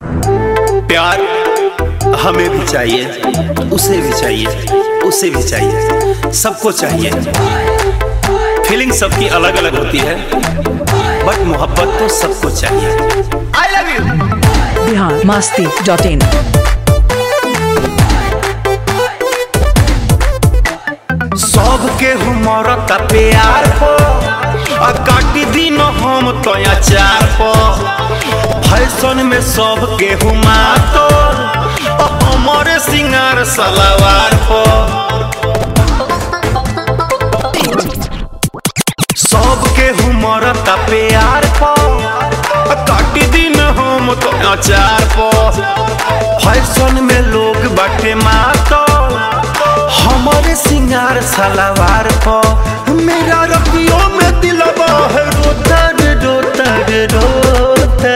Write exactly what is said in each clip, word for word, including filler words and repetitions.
प्यार हमें भी चाहिए, उसे भी चाहिए, उसे भी चाहिए, सबको चाहिए। फीलिंग सबकी अलग अलग होती है, बट मोहब्बत तो सबको चाहिए। I love you. Bihar Masti dot in. सबके हुमर का प्यार हो, काटी दिन हम तो अचार हो। फैशन में सबके हुमा तो हमारे सिंगार सलवार हो। सबके हुमर का प्यार हो, काटी दिन हम तो अचार हो। फैशन में लोग बाटे मातो हमारे सिंगार सलवार हो। मेरा रतियों में दिलवा है रोता रे रोता रे रोता।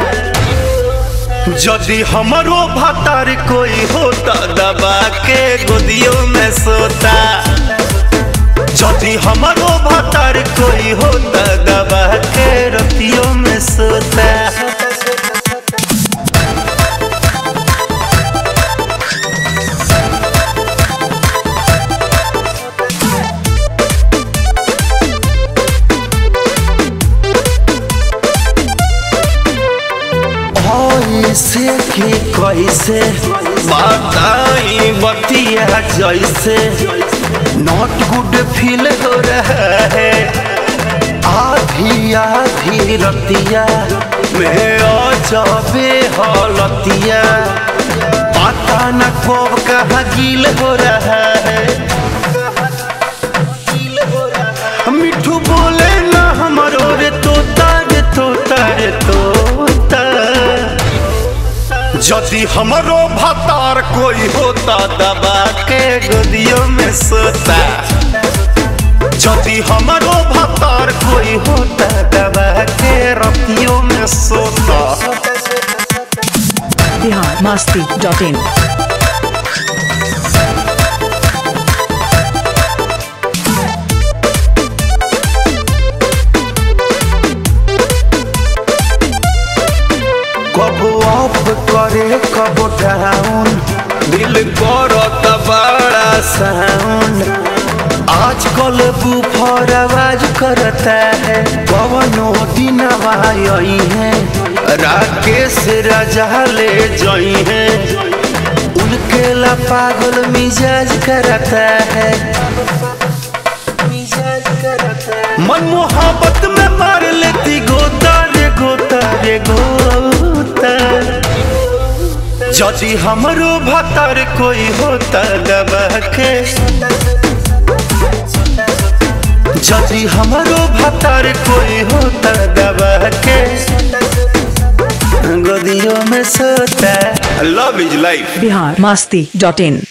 यदि हमारो भातार कोई होता दबा के गोदियों में सोता। यदि हमारो भातार कोई होता दबा के रतियों में सोता। कैसे कि कैसे बताई बतिया जैसे नॉट गुड फील हो रहा है। आधी आधी रतिया में अजबे हालतिया, पता न कब कहाँ गील हो रहा है। मिठू बोले ना हमारो रे तोता रे तोता रे तोता। यदि हमारो भातार कोई होता दबा के गोदियों में सोता। यदि हमारो भातार कोई होता दबा के रतियों में सोता। Bihar Masti dot in. कब अप करे कब डाउन, दिल करत बड़ा साउंड। आजकल बुफर आवाज करता है, कवनो दिन आई है राकेश राजा ले जाई है। उनके ला पागल मिजाज करता है, मन मोहब्बत में मार लेती गोता रे गोता रे गोता। यदि हमारो भातार कोई होता दबा के। यदि हमारो भातार कोई होता दबा के गोदियों में सोता। Love is life. Bihar Masti dot in.